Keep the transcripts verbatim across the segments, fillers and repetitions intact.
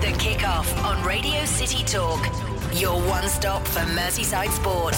The Kick-Off on Radio City Talk. Your one stop for Merseyside sport.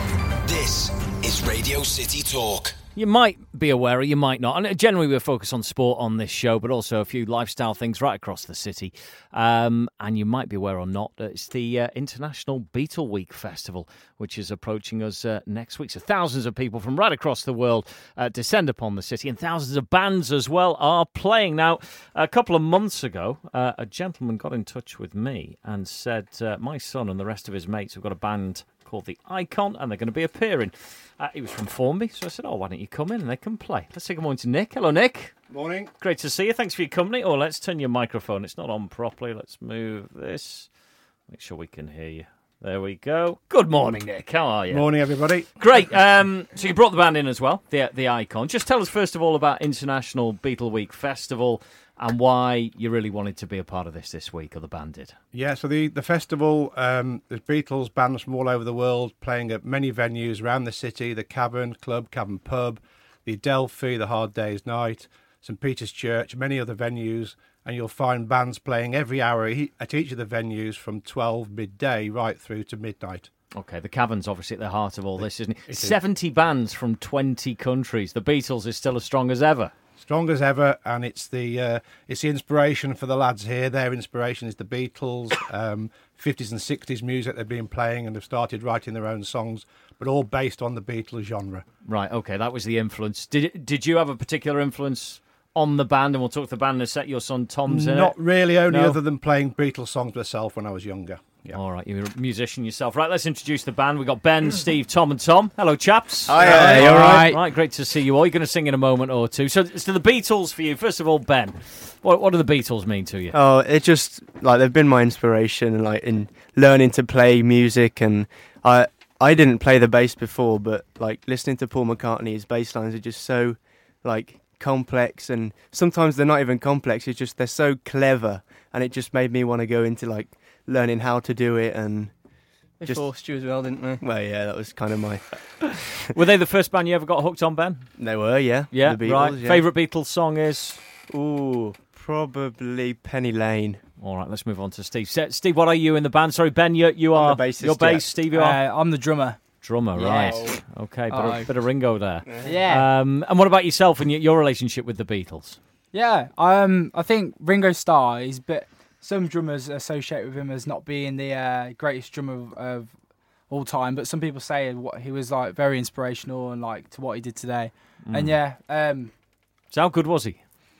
This is Radio City Talk. You might be aware, or you might not. And generally, we focus on sport on this show, but also a few lifestyle things right across the city. Um, and you might be aware or not, it's the uh, International Beatle Week Festival, which is approaching us uh, next week. So thousands of people from right across the world uh, descend upon the city, and thousands of bands as well are playing. Now, a couple of months ago, uh, a gentleman got in touch with me and said, uh, my son and the rest of his mates have got a band called The Icon, and they're going to be appearing. Uh, he was from Formby, so I said, oh, why don't you come in and they can play. Let's say good morning to Nick. Hello, Nick. Morning. Great to see you. Thanks for your company. Oh, let's turn your microphone. It's not on properly. Let's move this. Make sure we can hear you. There we go. Good morning, Nick. How are you? Morning, everybody. Great. Um, so you brought the band in as well, the the Icon. Just tell us, first of all, about International Beatle Week Festival and why you really wanted to be a part of this this week, or the band did. Yeah, so the, the festival, um, there's Beatles bands from all over the world playing at many venues around the city, the Cavern Club, Cavern Pub, the Adelphi, the Hard Day's Night, St Peter's Church, many other venues, and you'll find bands playing every hour at each of the venues from twelve midday right through to midnight. Okay, the Cavern's obviously at the heart of all this, isn't it? It is. seventy bands from twenty countries. The Beatles is still as strong as ever. Strong as ever, and it's the uh, it's the inspiration for the lads here. Their inspiration is the Beatles, um, fifties and sixties music they've been playing, and have started writing their own songs, but all based on the Beatles genre. Right, okay, that was the influence. Did did you have a particular influence on the band? And we'll talk to the band in a sec. Your son Tom's in Not it. really, only No? other than playing Beatles songs myself when I was younger. Yeah. All right, you're a musician yourself. Right, let's introduce the band. We've got Ben, Steve, Tom and Tom. Hello, chaps. Hi, hi, you all right? Right, great to see you all. You're going to sing in a moment or two. So, so the Beatles for you. First of all, Ben, what, what do the Beatles mean to you? Oh, it just like they've been my inspiration, like in learning to play music. And I I didn't play the bass before, but like listening to Paul McCartney, his bass lines are just so like complex, and sometimes they're not even complex. It's just they're so clever, and it just made me want to go into like learning how to do it. And They just forced you as well, didn't they? well, yeah, that was kind of my. Were they the first band you ever got hooked on, Ben? They were, yeah, Yeah, the Beatles, right. yeah. Favourite Beatles song is? Ooh, probably Penny Lane. All right, let's move on to Steve. Se- Steve, what are you in the band? Sorry, Ben, you, you I'm are... the bassist, You're bass, yeah. Steve, you are? Uh, I'm the drummer. Drummer, Yeah. right. Okay, bit, Oh. of, bit of Ringo there. Yeah. Um, and what about yourself and your, your relationship with the Beatles? Yeah. Um. I think Ringo Starr is, but some drummers associate with him as not being the uh, greatest drummer of, of all time. But some people say what he was like very inspirational and like to what he did today. Mm. And yeah. Um. So how good was he?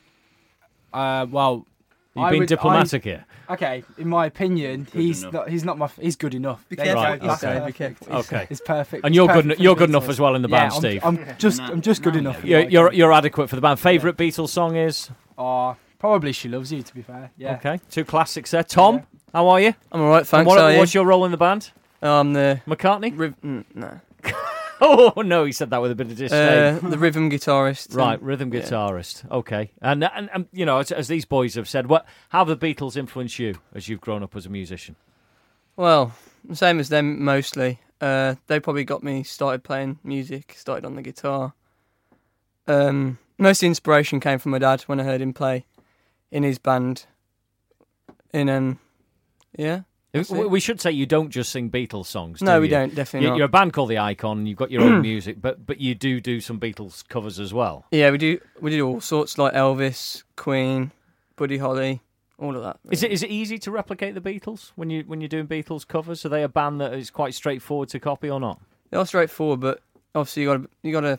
Uh. Well. You've I been would- diplomatic here. I, okay. In my opinion, he's enough. not. He's not my. He's good enough. Be There you careful go. what you That's say. perfect. Be It's- Okay. It's perfect. And It's you're good. perfect for You're the good enough Beatles. as well in the Yeah, band, I'm, Steve. I'm just. I'm just good enough. in You're, my you're opinion. you're adequate for the band. Favourite Beatles song is? Oh, probably She Loves You. To be fair. Yeah. Okay, two classics there. Tom, Yeah. how are you? I'm all right, And thanks. what- how are you? what's your role in the band? I'm the McCartney? riv- mm, no. Oh no, he said that with a bit of disdain. uh, the rhythm guitarist. Right, rhythm yeah. guitarist. Okay, and, and and you know, as, as these boys have said, what how have the Beatles influenced you as you've grown up as a musician? Well, the same as them mostly. Uh, they probably got me started playing music, started on the guitar. Um, most of the inspiration came from my dad when I heard him play in his band. In um, yeah. That's We, it. we should say you don't just sing Beatles songs. No, do we you? don't. Definitely You- not. You're a band called The Icon, and you've got your own music, but but you do do some Beatles covers as well. Yeah, we do. We do all sorts like Elvis, Queen, Buddy Holly, all of that. Is it is it easy to replicate the Beatles when you when you're doing Beatles covers? Are they a band that is quite straightforward to copy or not? They are straightforward, but obviously you got to you got to.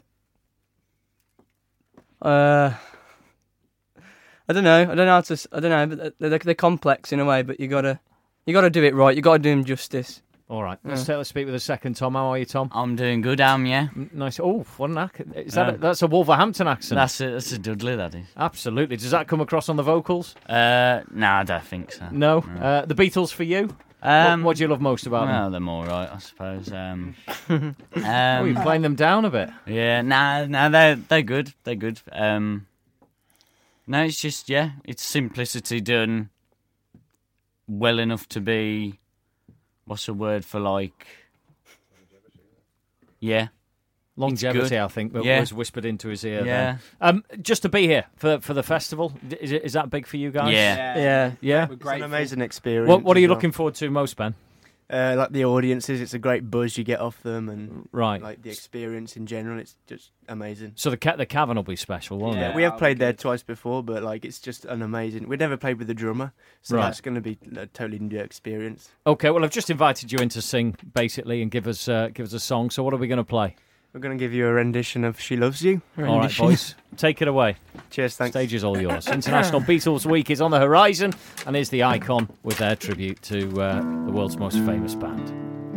Uh, I don't know. I don't know how to. s- I don't know. But they're, they're complex in a way, but you gotta you gotta do it right. You gotta do them justice. All right, let's, Yeah. take, let's speak with a second. Tom, how are you, Tom? I'm doing good, am yeah. N- Nice. Oh, what an accent! Is that a, Um, that's a Wolverhampton accent? That's a that's a Dudley, that is. Absolutely. Does that come across on the vocals? Uh, no, I don't think so. No. No. Uh, the Beatles for you? Um, what, what do you love most about them? Well, they're all right, I suppose. Um, Oh, you're um, playing them down a bit. yeah, nah, nah, they're they're good. They're good. Um, no, it's just yeah, it's simplicity done well enough to be. What's the word for like? Yeah. Longevity, good. I think, but Yeah. was whispered into his ear. Yeah. Then. Um, just to be here for for the festival, is it, is that big for you guys? Yeah. Yeah, Yeah. We're it's an grateful. amazing experience. What What are as you well. looking forward to most, Ben? Uh, like the audiences, it's a great buzz you get off them, and Right. like the experience in general, it's just amazing. So the ca- the cavern will be special, won't Yeah, it? we have that'll played be there good. twice before, but like it's just an amazing. We'd never played with the drummer, so Right. that's going to be a totally new experience. Okay. Well, I've just invited you in to sing, basically, and give us uh, give us a song. So what are we going to play? We're going to give you a rendition of "She Loves You." All right, Rendition. boys, take it away. Cheers, thanks. Stage is all yours. International Beatles Week is on the horizon, and here's the Icon with their tribute to uh, the world's most famous band.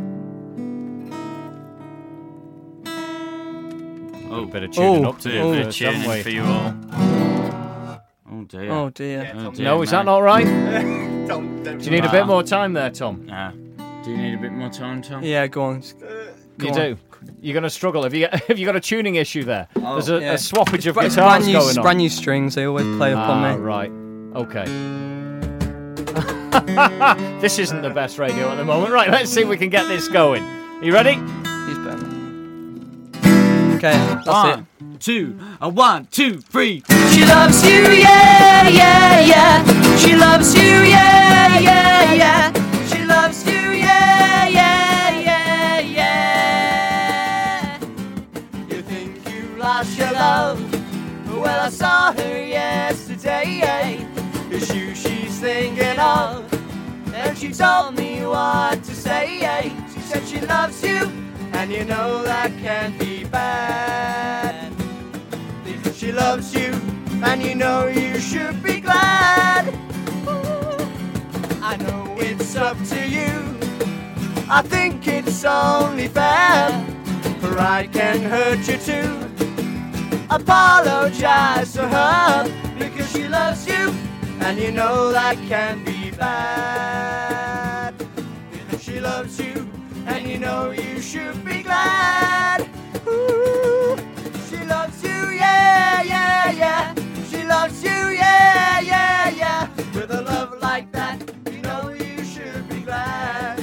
Oh, A bit of tuning Oh, up to bit do of a first, haven't tuning we? for you all. Oh dear. Oh dear. Oh, dear, No, is that man. not right? Don't- don't- Do you need a bit more time there, Tom? Nah. Do you need a bit more time, Tom? Yeah, go on. Just- go You on. do. You're going to struggle. Have you have you got a tuning issue there? Oh, There's a, yeah. a swappage of But it's guitars brand new, going on. brand new strings. They always play up Ah, on me. right. Okay. This isn't the best radio at the moment. Right, let's see if we can get this going. You ready? He's better. Okay, that's One, two, a one, two, three. She loves you, yeah, yeah, yeah. She loves you, yeah, yeah, yeah. She loves you, yeah, yeah, yeah, yeah. You think you lost your love? Well, I saw her yesterday. It's you she's thinking of. And she told me what to say. She said she loves you, and you know that can't be bad. She loves you, and you know you should be glad. Ooh, I know it's up to you. I think it's only fair. Pride can hurt you too. Apologize to her because she loves you, and you know that can be bad. She loves you, and you know you should be glad. Ooh, she loves you, yeah, yeah, yeah. She loves you, yeah, yeah, yeah. With a love like that, you know you should be glad.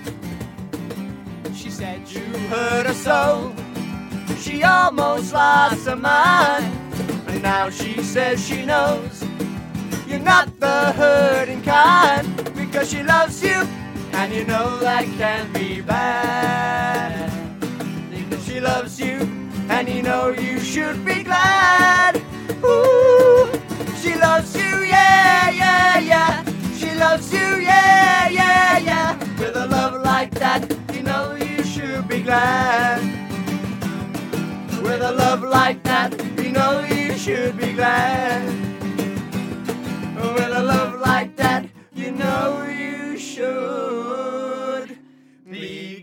She said you hurt her so, she almost lost her mind. And now she says she knows you're not the hurting kind, because she loves you, and you know that can be bad. She loves you, and you know you should be glad. Ooh, she loves you, yeah, yeah, yeah. She loves you, yeah, yeah, yeah. With a love like that, you know you should be glad. With a love like that, you know you should be glad. With a love like that, you know you should be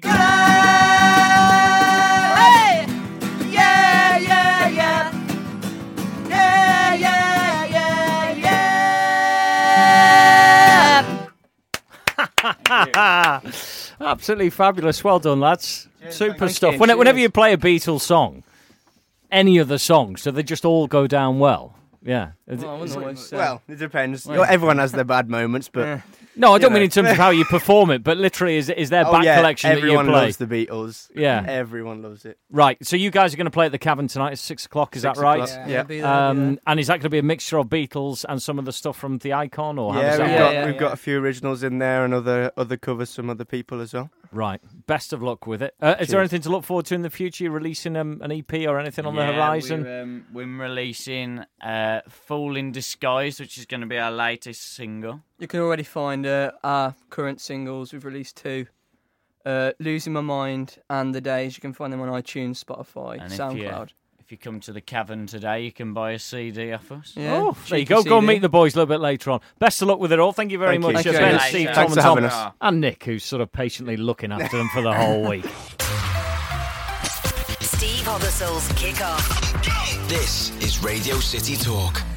glad. Hey! Yeah, yeah, yeah. Yeah, yeah, yeah, yeah. Absolutely fabulous. Well done, lads. Super thank stuff. you. When, whenever Cheers. you play a Beatles song, any of the songs, do they just all go down well? Yeah. Well, I wouldn't always say. Well, it depends. Everyone has their bad moments, but Yeah. No, I don't you mean know. in terms of how you perform it, but literally is is their oh, back yeah, collection that you everyone play? loves the Beatles. Yeah. Everyone loves it. Right. So you guys are going to play at the Cavern tonight at six o'clock. Is Six that right? o'clock. Yeah, Yeah. I'll be there, I'll be Um, there. and is that going to be a mixture of Beatles and some of the stuff from the Icon, or how Yeah, does that we've Yeah, work? got yeah, we've yeah. got a few originals in there and other other covers from other people as well. Right. Best of luck with it. Uh, is there Cheers. anything to look forward to in the future? You're releasing um, an E P or anything on the Yeah, horizon? We're, um, we're releasing uh, Fool in Disguise, which is going to be our latest single. You can already find uh, our current singles. We've released two. Uh, Losing My Mind and The Days. You can find them on iTunes, Spotify, And if you- SoundCloud. If you come to the Cavern today, you can buy a C D off us. Yeah, Oh, there you cheeky go. Go and C D. meet the boys a little bit later on. Best of luck with it all. Thank you very Thank much, you. Thank you Ben, very much. Steve, Thanks Tom, for and Tom, having us. and Nick, who's sort of patiently looking after them for the whole week. Steve Hoddlesole's Kick Off. This is Radio City Talk.